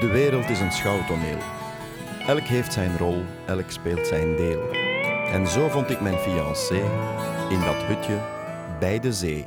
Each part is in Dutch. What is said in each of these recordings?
De wereld is een schouwtoneel. Elk heeft zijn rol, elk speelt zijn deel. En zo vond ik mijn fiancé in dat hutje bij de zee.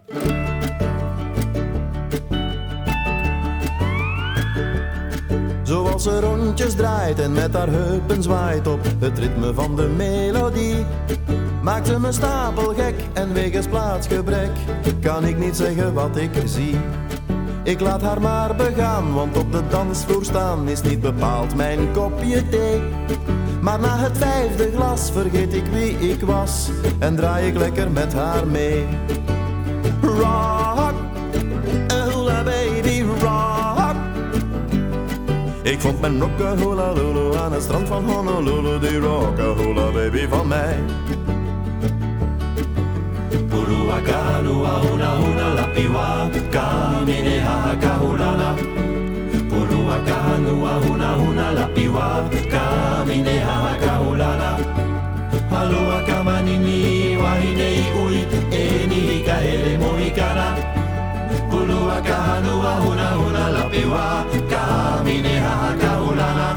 Zoals ze rondjes draait en met haar heupen zwaait op het ritme van de melodie, maakt ze me stapelgek en wegens plaatsgebrek kan ik niet zeggen wat ik zie. Ik laat haar maar begaan, want op de dansvloer staan is niet bepaald mijn kopje thee. Maar na het 5e glas vergeet ik wie ik was en draai ik lekker met haar mee. Rock, hula baby, rock. Ik vond mijn rock-a-hula lulu aan het strand van Honolulu, die rock-a-hula baby van mij. Puruaka nua huna huna lapiwa kamine haka hulana. Puruaka nua huna huna lapiwa kamine haka hulana. Aloha kamanini wahine ui eni hika ele mohikana. Puruaka nua huna huna lapiwa kamine haka hulana.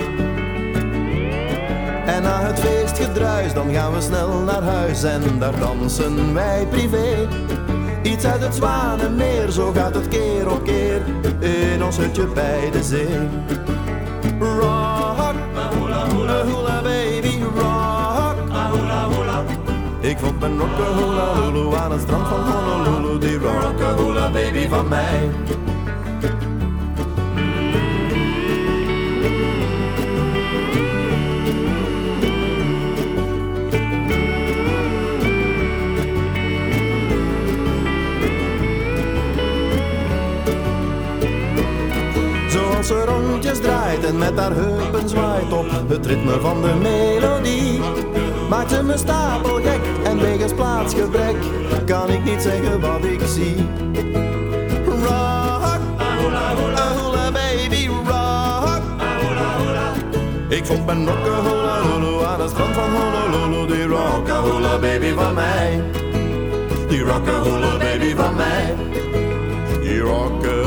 En na het feestgedruis, dan gaan we snel naar huis en daar dansen wij privé. Iets uit het Zwanenmeer, zo gaat het keer op keer in ons hutje bij de zee. Rock, hula hula hula baby, rock, hula hula. Ik vond mijn rock-a-hula lulu aan het strand van Honolulu, die rock-a-hula baby van mij. Zoals ze rondjes draait en met haar heupen zwaait op het ritme van de melodie, maakt ze me stapelgek en wegens plaatsgebrek kan ik niet zeggen wat ik zie. Rock, hula hula baby, rock, hula hula. Ik vond mijn rock-a-hula lulu aan het strand van Honolulu, die rock-a-hula baby van mij. Die rock-a-hula baby van mij. Die rock-a